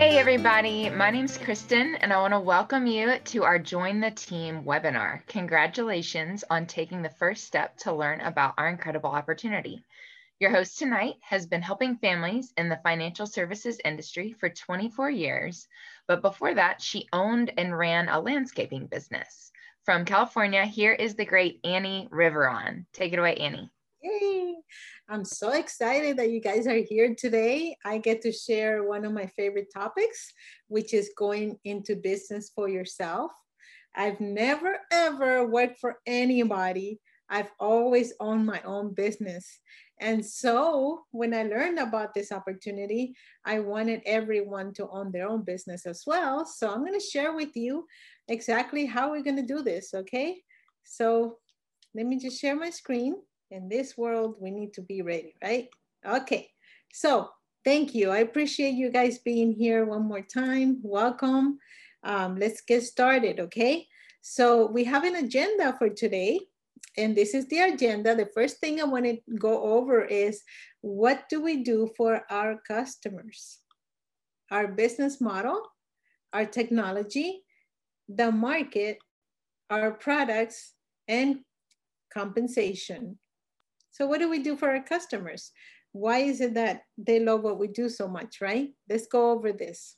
Hey everybody, my name's Kristen and I want to welcome you to our Join the Team webinar. Congratulations on taking the first step to learn about our incredible opportunity. Your host tonight has been helping families in the financial services industry for 24 years, but before that, she owned and ran a landscaping business. From California, here is the great Annie Riveron. Take it away, Annie. Yay! I'm so excited that you guys are here today. I get to share one of my favorite topics, which is going into business for yourself. I've never ever worked for anybody. I've always owned my own business. And so when I learned about this opportunity, I wanted everyone to own their own business as well. So I'm going to share with you exactly how we're going to do this, okay? So let me just share my screen. In this world, we need to be ready, right? Okay, so thank you. I appreciate you guys being here one more time. Welcome. Let's get started, okay? So we have an agenda for today, and this is the agenda. The first thing I want to go over is what do we do for our customers? Our business model, our technology, the market, our products, and compensation. So what do we do for our customers? Why is it that they love what we do so much, right? Let's go over this.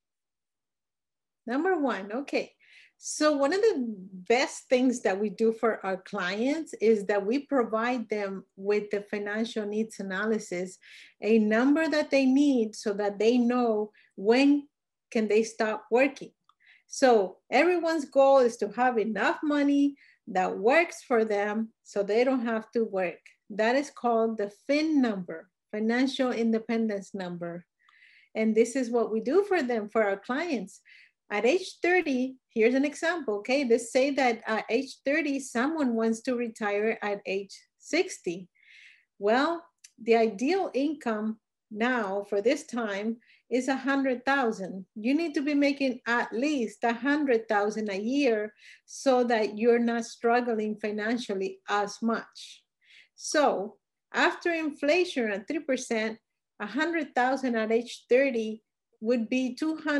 Number one, okay. So one of the best things that we do for our clients is that we provide them with the financial needs analysis, a number that they need so that they know when can they stop working. So everyone's goal is to have enough money that works for them so they don't have to work. That is called the FIN number, financial independence number. And this is what we do for them, for our clients. At age 30, here's an example, okay? Let's say that at age 30, someone wants to retire at age 60. Well, the ideal income now for this time is 100,000. You need to be making at least 100,000 a year so that you're not struggling financially as much. So after inflation at 3%, 100,000 at age 30 would be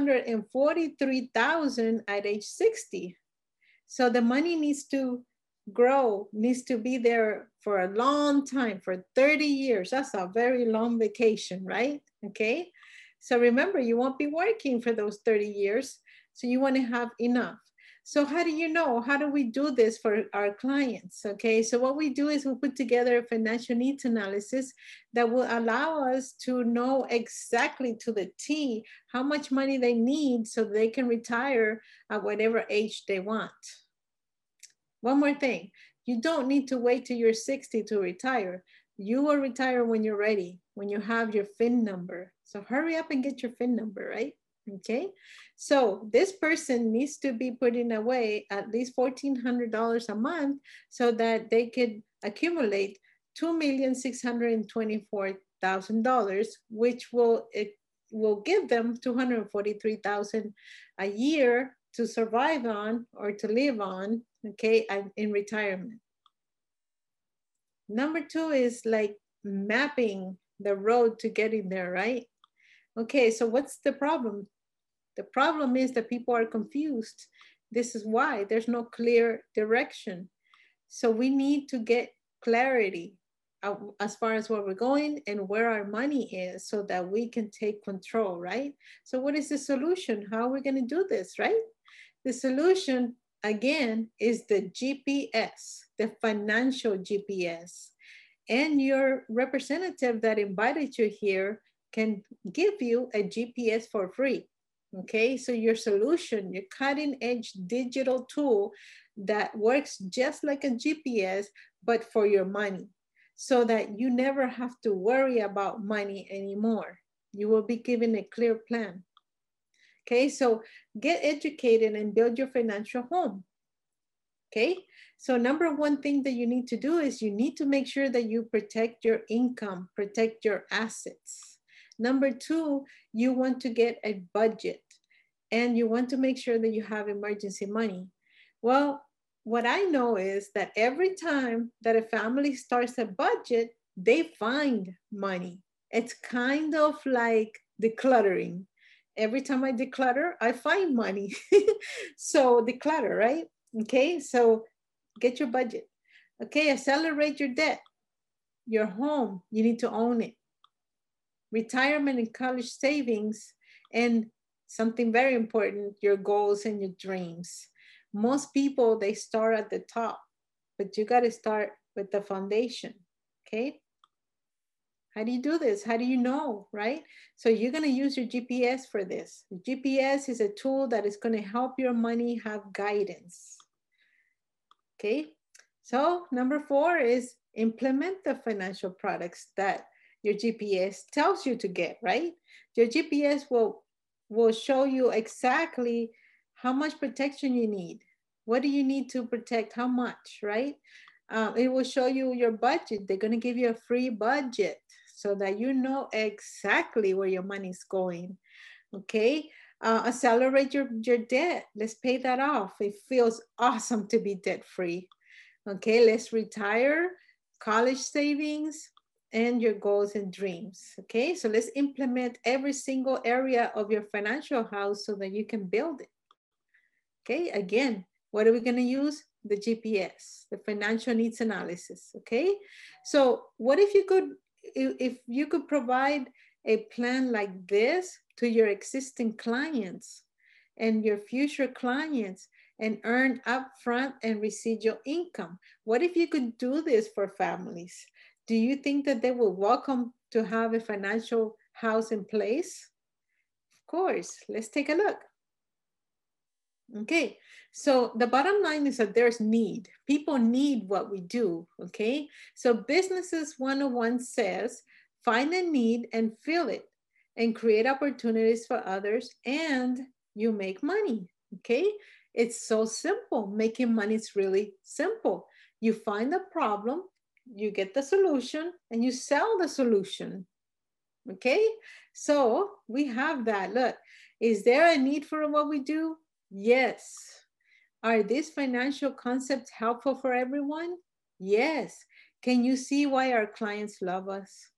243,000 at age 60. So the money needs to grow, needs to be there for a long time, for 30 years. That's a very long vacation, right? Okay. So remember, you won't be working for those 30 years. So you want to have enough. So how do you know? How do we do this for our clients? Okay, so what we do is we put together a financial needs analysis that will allow us to know exactly to the T how much money they need so they can retire at whatever age they want. One more thing, you don't need to wait till you're 60 to retire. You will retire when you're ready, when you have your FIN number. So hurry up and get your FIN number, right? Okay, so this person needs to be putting away at least $1,400 a month so that they could accumulate $2,624,000, which will give them $243,000 a year to survive on or to live on, okay, in retirement. Number two is like mapping the road to getting there, right? Okay, so what's the problem? The problem is that people are confused. This is why there's no clear direction. So we need to get clarity as far as where we're going and where our money is so that we can take control, right? So what is the solution? How are we going to do this, right? The solution, again, is the GPS, the financial GPS. And your representative that invited you here can give you a GPS for free. Okay, so your solution, your cutting edge digital tool that works just like a GPS, but for your money, so that you never have to worry about money anymore. You will be given a clear plan. Okay, so get educated and build your financial home. Okay, so number one thing that you need to do is you need to make sure that you protect your income, protect your assets. Number two, you want to get a budget and you want to make sure that you have emergency money. Well, what I know is that every time that a family starts a budget, they find money. It's kind of like decluttering. Every time I declutter, I find money. So declutter, right? Okay, so get your budget. Okay, accelerate your debt. Your home, you need to own it. Retirement and college savings, and something very important, your goals and your dreams. Most people, they start at the top, but you got to start with the foundation. Okay, how do you do this? How do you know, right? So you're going to use your GPS for this. GPS is a tool that is going to help your money have guidance. Okay, so number 4 is implement the financial products that your GPS tells you to get, right? Your GPS will show you exactly how much protection you need. What do you need to protect? How much, right? It will show you your budget. They're going to give you a free budget so that you know exactly where your money's going. Okay, accelerate your debt. Let's pay that off. It feels awesome to be debt free. Okay, let's retire, college savings, and your goals and dreams. Okay, so let's implement every single area of your financial house so that you can build it. Okay, again, what are we going to use? The GPS, the financial needs analysis. Okay, so what if you could provide a plan like this to your existing clients and your future clients and earn upfront and residual income? What if you could do this for families? Do you think that they will welcome to have a financial house in place? Of course, let's take a look. Okay, so the bottom line is that there's need. People need what we do, okay? So Businesses 101 says, find a need and fill it and create opportunities for others and you make money, okay? It's so simple. Making money is really simple. You find the problem, you get the solution, and you sell the solution, okay? So we have that. Look, is there a need for what we do? Yes. Are these financial concepts helpful for everyone? Yes. Can you see why our clients love us?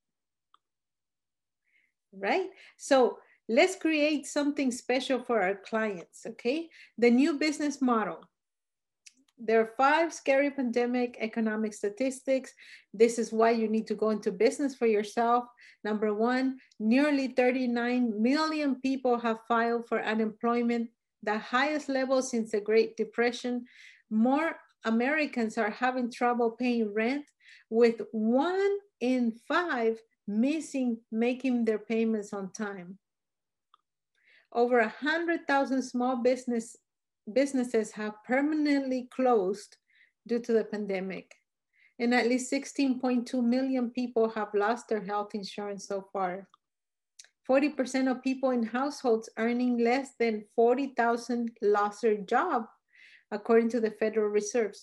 Right? So let's create something special for our clients, okay? The new business model. There are 5 scary pandemic economic statistics. This is why you need to go into business for yourself. Number 1, nearly 39 million people have filed for unemployment, the highest level since the Great Depression. More Americans are having trouble paying rent, with 1 in 5 making their payments on time. Over 100,000 small businesses have permanently closed due to the pandemic. And at least 16.2 million people have lost their health insurance so far. 40% of people in households earning less than 40,000 lost their job, according to the Federal Reserve.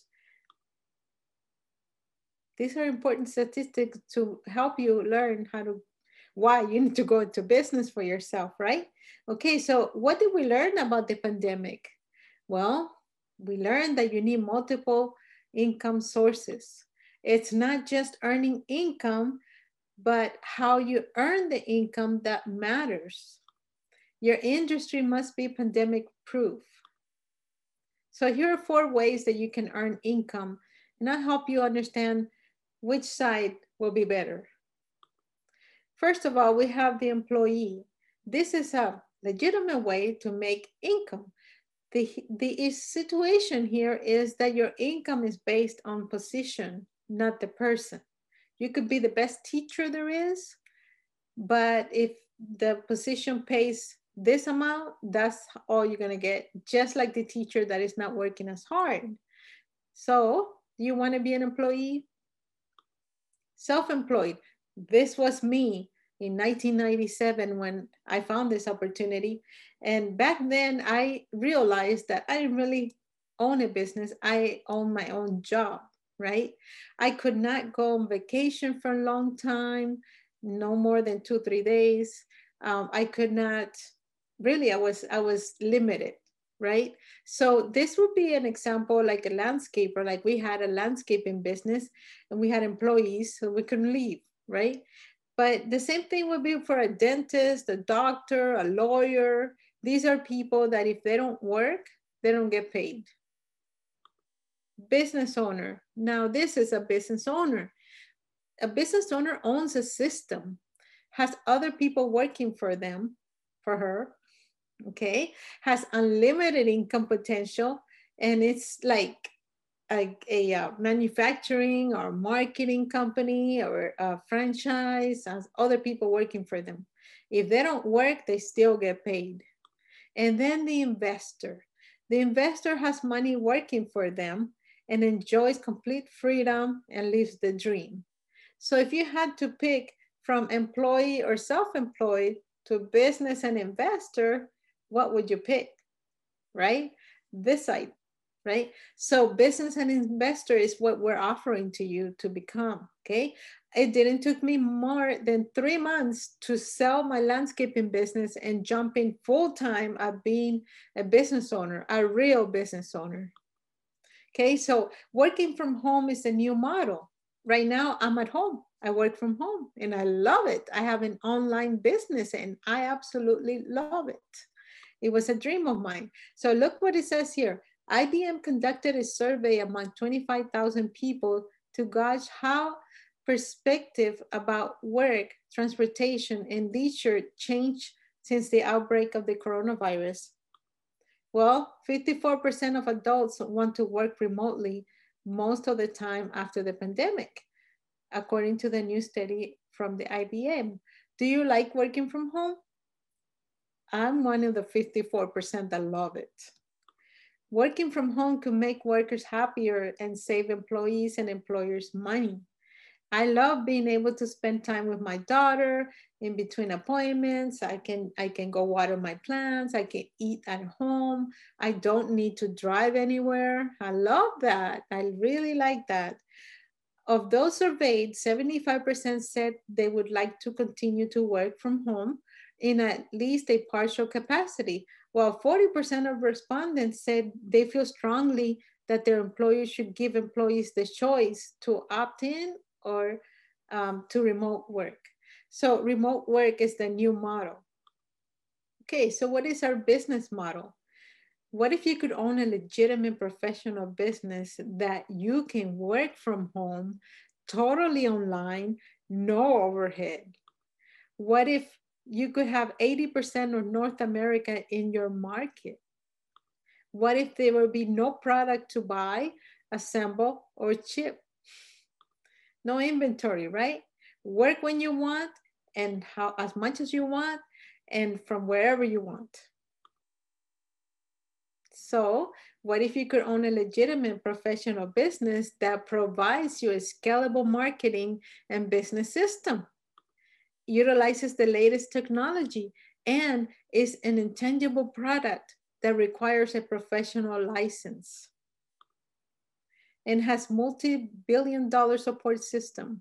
These are important statistics to help you learn why you need to go into business for yourself, right? Okay, so what did we learn about the pandemic? Well, we learned that you need multiple income sources. It's not just earning income, but how you earn the income that matters. Your industry must be pandemic proof. So here are 4 ways that you can earn income, and I'll help you understand which side will be better. First of all, we have the employee. This is a legitimate way to make income. The situation here is that your income is based on position, not the person. You could be the best teacher there is, but if the position pays this amount, that's all you're gonna get, just like the teacher that is not working as hard. So you wanna be an employee? Self-employed. This was me in 1997 when I found this opportunity. And back then I realized that I didn't really own a business. I owned my own job, right? I could not go on vacation for a long time, no more than 2-3 days. I could not, really, I was limited, right? So this would be an example like a landscaper, like we had a landscaping business and we had employees, so we couldn't leave, right? But the same thing would be for a dentist, a doctor, a lawyer. These are people that if they don't work, they don't get paid. Business owner. Now, this is a business owner. A business owner owns a system, has other people working for them, for her, okay? Has unlimited income potential, and it's like a manufacturing or marketing company or a franchise, has other people working for them. If they don't work, they still get paid. And then the investor. The investor has money working for them and enjoys complete freedom and lives the dream. So if you had to pick from employee or self-employed to business and investor, what would you pick, right? This side, right? So business and investor is what we're offering to you to become, okay? It didn't took me more than 3 months to sell my landscaping business and jump in full-time at being a business owner, a real business owner. Okay, so working from home is a new model. Right now, I'm at home. I work from home and I love it. I have an online business and I absolutely love it. It was a dream of mine. So look what it says here. IBM conducted a survey among 25,000 people to gauge how perspective about work, transportation, and leisure changed since the outbreak of the coronavirus. Well, 54% of adults want to work remotely most of the time after the pandemic, according to the new study from the IBM. Do you like working from home? I'm one of the 54% that love it. Working from home can make workers happier and save employees and employers money. I love being able to spend time with my daughter in between appointments. I can go water my plants. I can eat at home. I don't need to drive anywhere. I love that. I really like that. Of those surveyed, 75% said they would like to continue to work from home in at least a partial capacity, while 40% of respondents said they feel strongly that their employers should give employees the choice to opt in or to remote work. So remote work is the new model. Okay, so what is our business model? What if you could own a legitimate professional business that you can work from home, totally online, no overhead? What if you could have 80% of North America in your market? What if there would be no product to buy, assemble, or ship? No inventory, right? Work when you want and how as much as you want and from wherever you want. So what if you could own a legitimate professional business that provides you a scalable marketing and business system, utilizes the latest technology, and is an intangible product that requires a professional license and has multi-billion-dollar support system?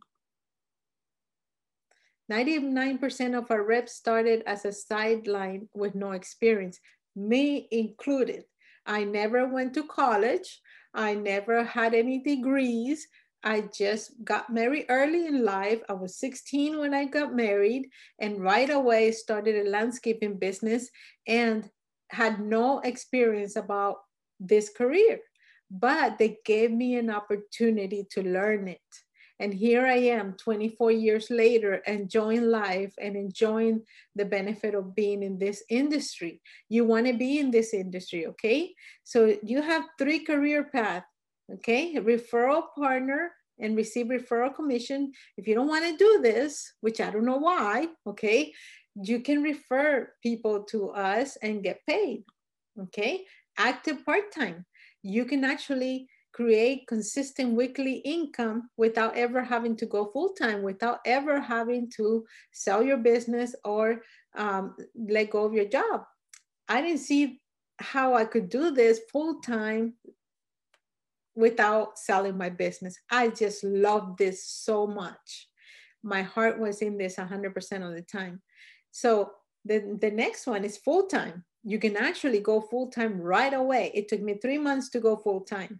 99% of our reps started as a sideline with no experience, me included. I never went to college. I never had any degrees. I just got married early in life. I was 16 when I got married and right away started a landscaping business and had no experience about this career, but they gave me an opportunity to learn it. And here I am 24 years later, enjoying life and enjoying the benefit of being in this industry. You want to be in this industry, okay? So you have 3 career paths, okay? Referral partner and receive referral commission. If you don't want to do this, which I don't know why, okay? You can refer people to us and get paid, okay? Active part-time. You can actually create consistent weekly income without ever having to go full-time, without ever having to sell your business or let go of your job. I didn't see how I could do this full-time without selling my business. I just love this so much. My heart was in this 100% of the time. So the next one is full-time. You can actually go full-time right away. It took me 3 months to go full-time.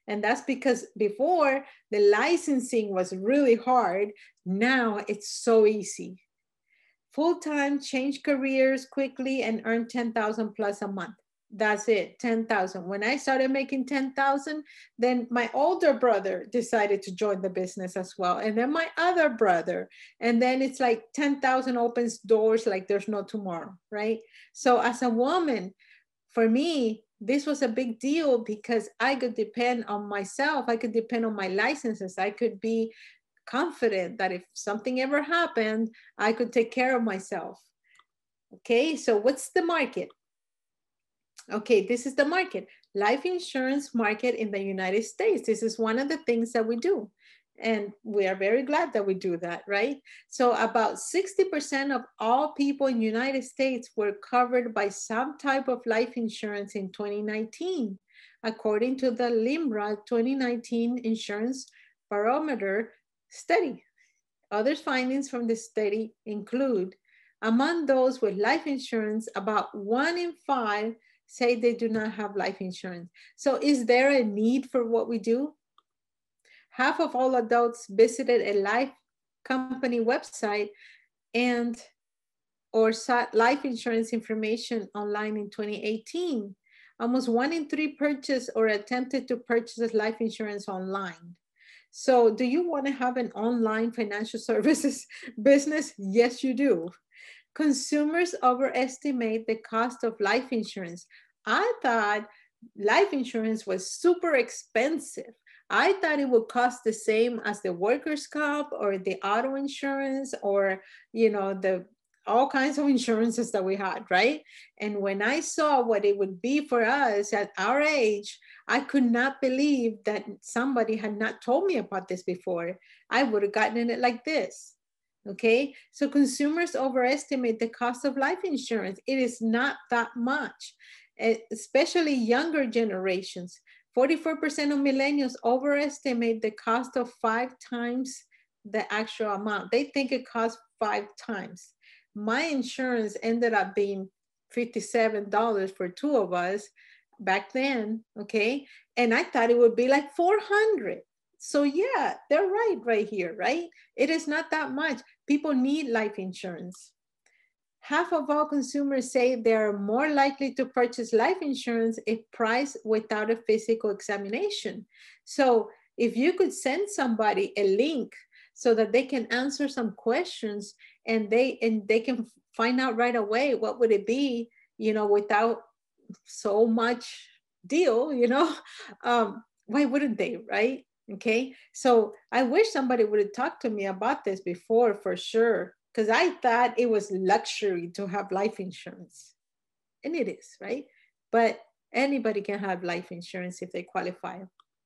And that's because before the licensing was really hard. Now it's so easy. Full-time, change careers quickly and earn 10,000 plus a month. That's it, 10,000. When I started making 10,000, then my older brother decided to join the business as well. And then my other brother. And then it's like 10,000 opens doors like there's no tomorrow, right? So as a woman, for me, this was a big deal because I could depend on myself. I could depend on my licenses. I could be confident that if something ever happened, I could take care of myself. Okay, so what's the market? Okay, this is the market. Life insurance market in the United States. This is one of the things that we do. And we are very glad that we do that, right? So about 60% of all people in the United States were covered by some type of life insurance in 2019, according to the LIMRA 2019 Insurance Barometer study. Other findings from the study include, among those with life insurance, about 1 in 5 say they do not have life insurance. So is there a need for what we do? Half of all adults visited a life company website and or sought life insurance information online in 2018. Almost 1 in 3 purchased or attempted to purchase life insurance online. So do you want to have an online financial services business? Yes, you do. Consumers overestimate the cost of life insurance. I thought life insurance was super expensive. I thought it would cost the same as the workers' comp or the auto insurance or, you know, the all kinds of insurances that we had, right? And when I saw what it would be for us at our age, I could not believe that somebody had not told me about this before. I would have gotten it like this. Okay, so consumers overestimate the cost of life insurance. It is not that much, especially younger generations. 44% of millennials overestimate the cost of 5 times the actual amount. They think it costs 5 times. My insurance ended up being $57 for 2 of us back then, okay? And I thought it would be like 400. So yeah, they're right here, right? It is not that much. People need life insurance. Half of all consumers say they're more likely to purchase life insurance if priced without a physical examination. So if you could send somebody a link so that they can answer some questions and they can find out right away what would it be, you know, without so much deal, you know, why wouldn't they, right? Okay, so I wish somebody would have talked to me about this before for sure, because I thought it was luxury to have life insurance. And it is, right? But anybody can have life insurance if they qualify.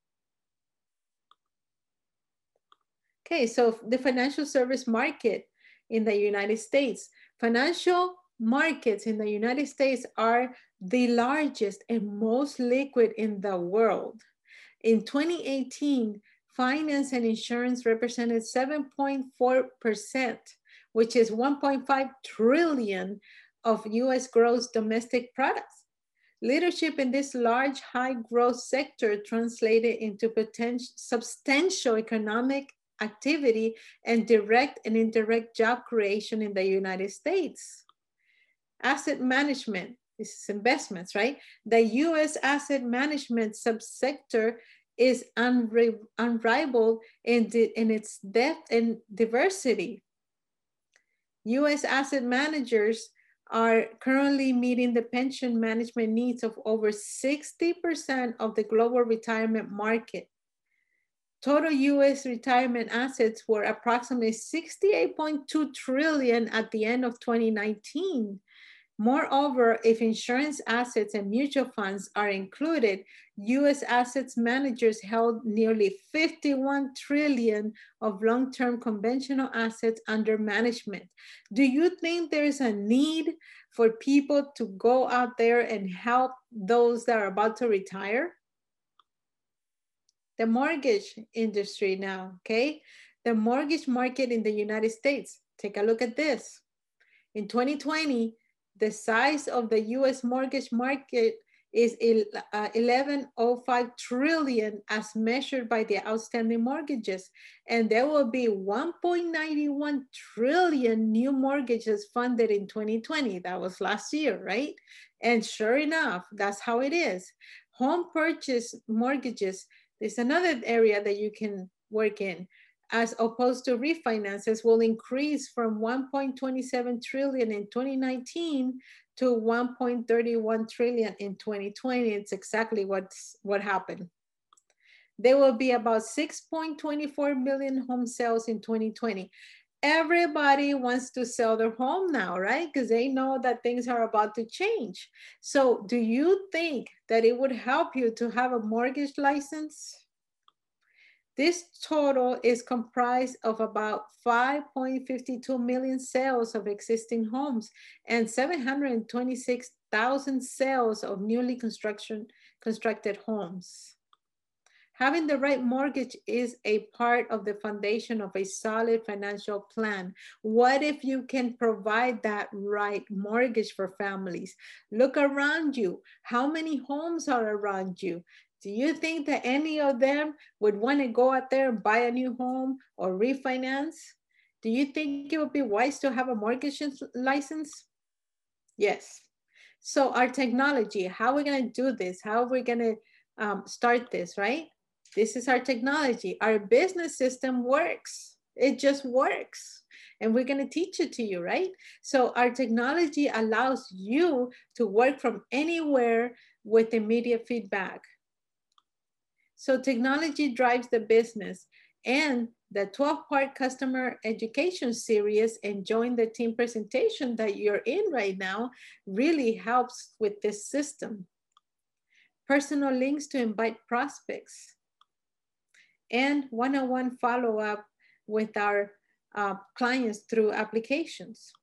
Okay, so the financial service market in the United States. Financial markets in the United States are the largest and most liquid in the world. In 2018, finance and insurance represented 7.4%, which is 1.5 trillion of US gross domestic products. Leadership in this large, high growth sector translated into substantial economic activity and direct and indirect job creation in the United States. Asset management, this is investments, right? The US asset management subsector is unrivaled in its depth and diversity. US asset managers are currently meeting the pension management needs of over 60% of the global retirement market. Total US retirement assets were approximately 68.2 trillion at the end of 2019. Moreover, if insurance assets and mutual funds are included, US assets managers held nearly 51 trillion of long-term conventional assets under management. Do you think there's a need for people to go out there and help those that are about to retire? The mortgage industry now, okay? The mortgage market in the United States. Take a look at this. In 2020, the size of the US mortgage market is 11.05 trillion as measured by the outstanding mortgages. And there will be 1.91 trillion new mortgages funded in 2020. That was last year, right? And sure enough, that's how it is. Home purchase mortgages is another area that you can work in, as opposed to refinances, will increase from 1.27 trillion in 2019 to 1.31 trillion in 2020. It's exactly what happened. There will be about 6.24 million home sales in 2020. Everybody wants to sell their home now, right? Because they know that things are about to change. So do you think that it would help you to have a mortgage license? This total is comprised of about 5.52 million sales of existing homes and 726,000 sales of newly constructed homes. Having the right mortgage is a part of the foundation of a solid financial plan. What if you can provide that right mortgage for families? Look around you. How many homes are around you? Do you think that any of them would want to go out there and buy a new home or refinance? Do you think it would be wise to have a mortgage license? Yes. So our technology, how are we going to do this? How are we going to start this, right? This is our technology. Our business system works. It just works. And we're going to teach it to you, right? So our technology allows you to work from anywhere with immediate feedback. So technology drives the business, and the 12-part customer education series and join the team presentation that you're in right now really helps with this system. Personal links to invite prospects and one-on-one follow-up with our clients through applications.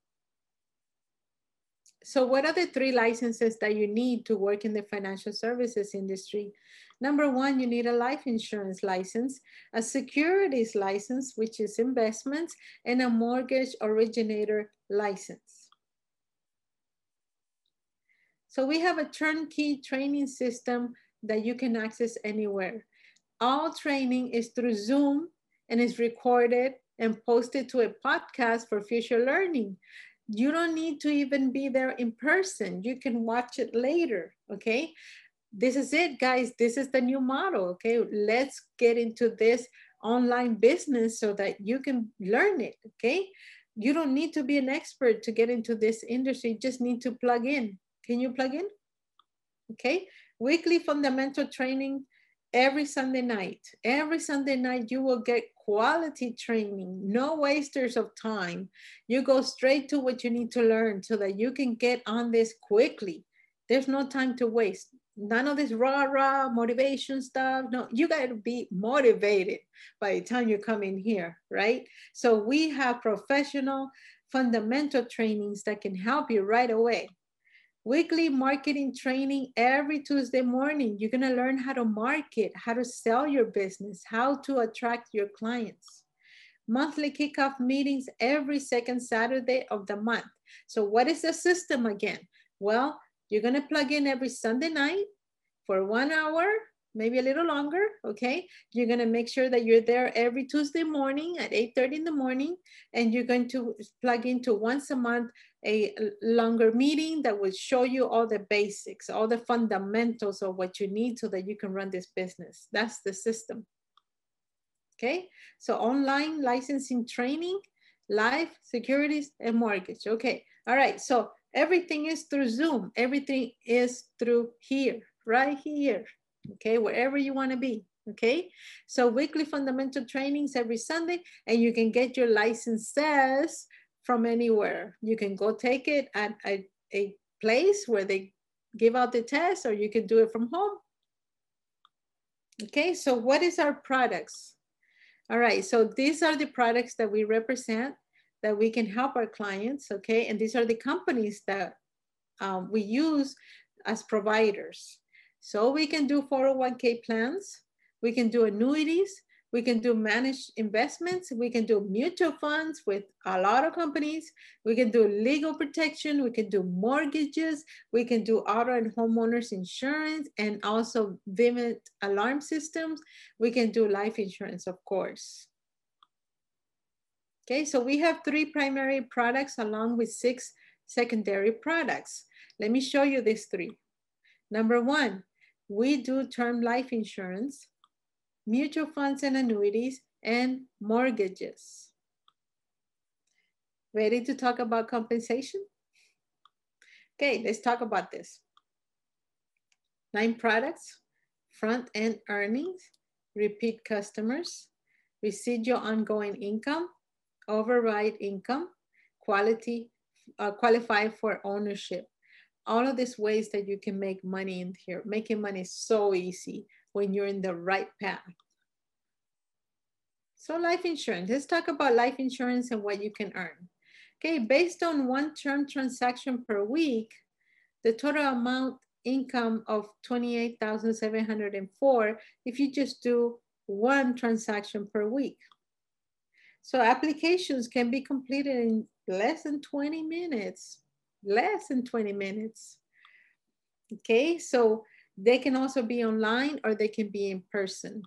So what are the 3 licenses that you need to work in the financial services industry? Number 1, you need a life insurance license, a securities license, which is investments, and a mortgage originator license. So we have a turnkey training system that you can access anywhere. All training is through Zoom and is recorded and posted to a podcast for future learning. You don't need to even be there in person. You can watch it later, okay? This is it, guys. This is the new model, okay? Let's get into this online business so that you can learn it, okay? You don't need to be an expert to get into this industry. You just need to plug in. Can you plug in? Okay? Weekly fundamental training every Sunday night. Every Sunday night, you will get quality training, no wasters of time. You go straight to what you need to learn so that you can get on this quickly. There's no time to waste. None of this rah-rah motivation stuff. No, you got to be motivated by the time you come in here, right? So we have professional fundamental trainings that can help you right away. Weekly marketing training every Tuesday morning. You're going to learn how to market, how to sell your business, how to attract your clients. Monthly kickoff meetings every second Saturday of the month. So what is the system again? Well, you're going to plug in every Sunday night for 1 hour, maybe a little longer, okay? You're going to make sure that you're there every Tuesday morning at 8:30 in the morning, and you're going to plug into once a month a longer meeting that will show you all the basics, all the fundamentals of what you need so that you can run this business. That's the system. Okay, so online licensing training, life, securities, and mortgage. Okay, all right, so everything is through Zoom. Everything is through here, right here, okay, wherever you want to be. Okay, so weekly fundamental trainings every Sunday, and you can get your licenses from anywhere. You can go take it at a place where they give out the test, or you can do it from home. Okay, so what is our products? All right, so these are the products that we represent, that we can help our clients, okay? And these are the companies that we use as providers. So we can do 401k plans, we can do annuities, We can do managed investments. We can do mutual funds with a lot of companies. We can do legal protection. We can do mortgages. We can do auto and homeowners insurance and also Vivint alarm systems. We can do life insurance, of course. Okay, so we have 3 primary products along with 6 secondary products. Let me show you these 3. Number 1, we do term life insurance, mutual funds and annuities, and mortgages. Ready to talk about compensation? Okay, let's talk about this. 9 products, front-end earnings, repeat customers, residual ongoing income, override income, qualify for ownership. All of these ways that you can make money in here. Making money is so easy when you're in the right path. So life insurance, let's talk about life insurance and what you can earn. Okay, based on 1 term transaction per week, the total amount income of $28,704 if you just do 1 transaction per week. So applications can be completed in less than 20 minutes, less than 20 minutes. Okay, so they can also be online or they can be in person.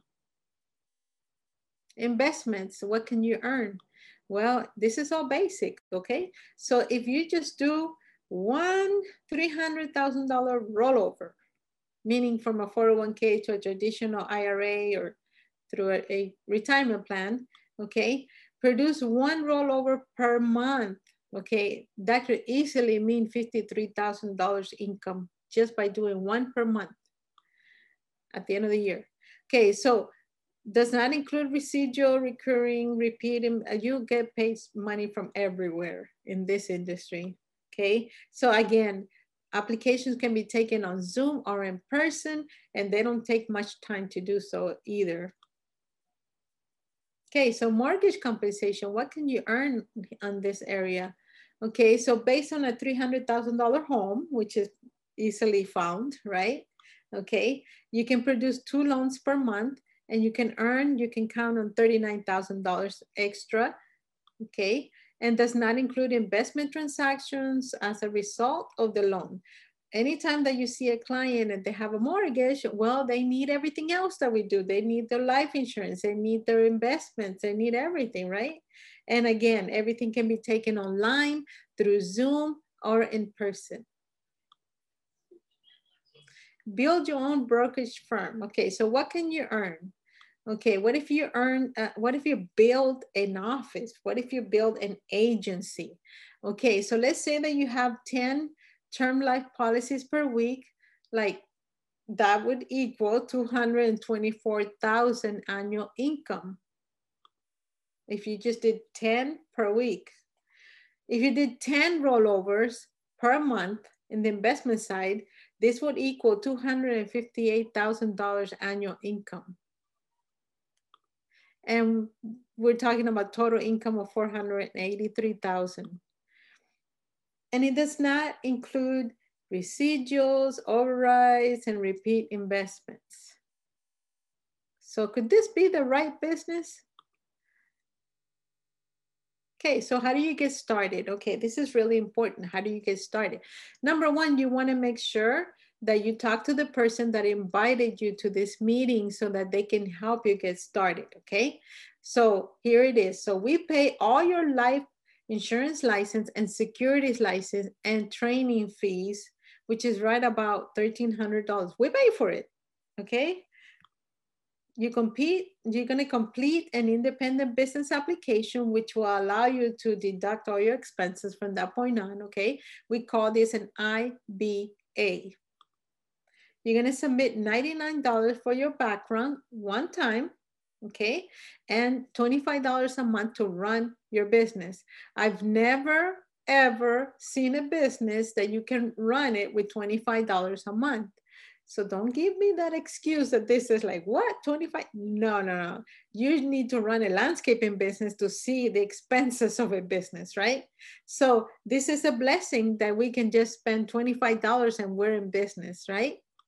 Investments, what can you earn? Well, this is all basic, okay? So if you just do 1 $300,000 rollover, meaning from a 401k to a traditional IRA or through a retirement plan, okay? Produce 1 rollover per month, okay? That could easily mean $53,000 income just by doing 1 per month at the end of the year. Okay, so does not include residual, recurring, repeat, you get paid money from everywhere in this industry, okay? So again, applications can be taken on Zoom or in person, and they don't take much time to do so either. Okay, so mortgage compensation, what can you earn on this area? Okay, so based on a $300,000 home, which is easily found, right? Okay, you can produce 2 loans per month, and you can count on $39,000 extra, okay? And does not include investment transactions as a result of the loan. Anytime that you see a client and they have a mortgage, well, they need everything else that we do. They need their life insurance, they need their investments, they need everything, right? And again, everything can be taken online through Zoom or in person. Build your own brokerage firm. Okay, so what can you earn? Okay, what if you build an office? What if you build an agency? Okay, so let's say that you have 10 term life policies per week, like that would equal 224,000 annual income. If you just did 10 per week. If you did 10 rollovers per month in the investment side, this would equal $258,000 annual income. And we're talking about total income of $483,000. And it does not include residuals, overrides, and repeat investments. So could this be the right business? Okay, so how do you get started? Okay, this is really important. How do you get started? Number 1, you want to make sure that you talk to the person that invited you to this meeting so that they can help you get started, okay? So here it is. So we pay all your life insurance license and securities license and training fees, which is right about $1,300. We pay for it, okay? You're going to complete an independent business application, which will allow you to deduct all your expenses from that point on, okay? We call this an IBA. You're going to submit $99 for your background one time, okay? And $25 a month to run your business. I've never, ever seen a business that you can run it with $25 a month. So don't give me that excuse that this is like, what, 25? No. You need to run a landscaping business to see the expenses of a business, right? So this is a blessing that we can just spend $25 and we're in business, right?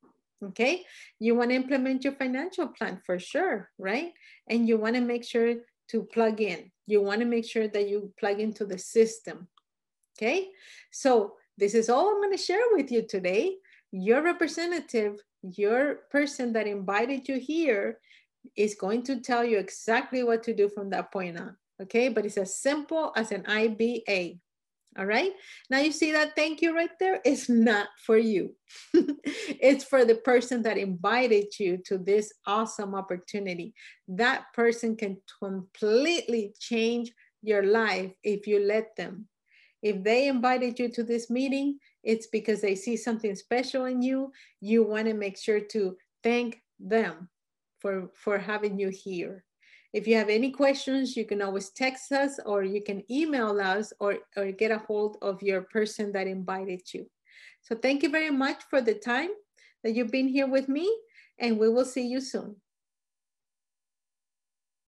Okay, you want to implement your financial plan for sure, right? And you want to make sure to plug in. You want to make sure that you plug into the system. Okay, so this is all I'm going to share with you today. Your representative, your person that invited you here, is going to tell you exactly what to do from that point on. Okay, but it's as simple as an IBA. All right, now you see that thank you right there? It's not for you. It's for the person that invited you to this awesome opportunity. That person can completely change your life if you let them. If they invited you to this meeting, it's because they see something special in you. You want to make sure to thank them for having you here. If you have any questions, you can always text us, or you can email us, or get a hold of your person that invited you. So thank you very much for the time that you've been here with me, and we will see you soon.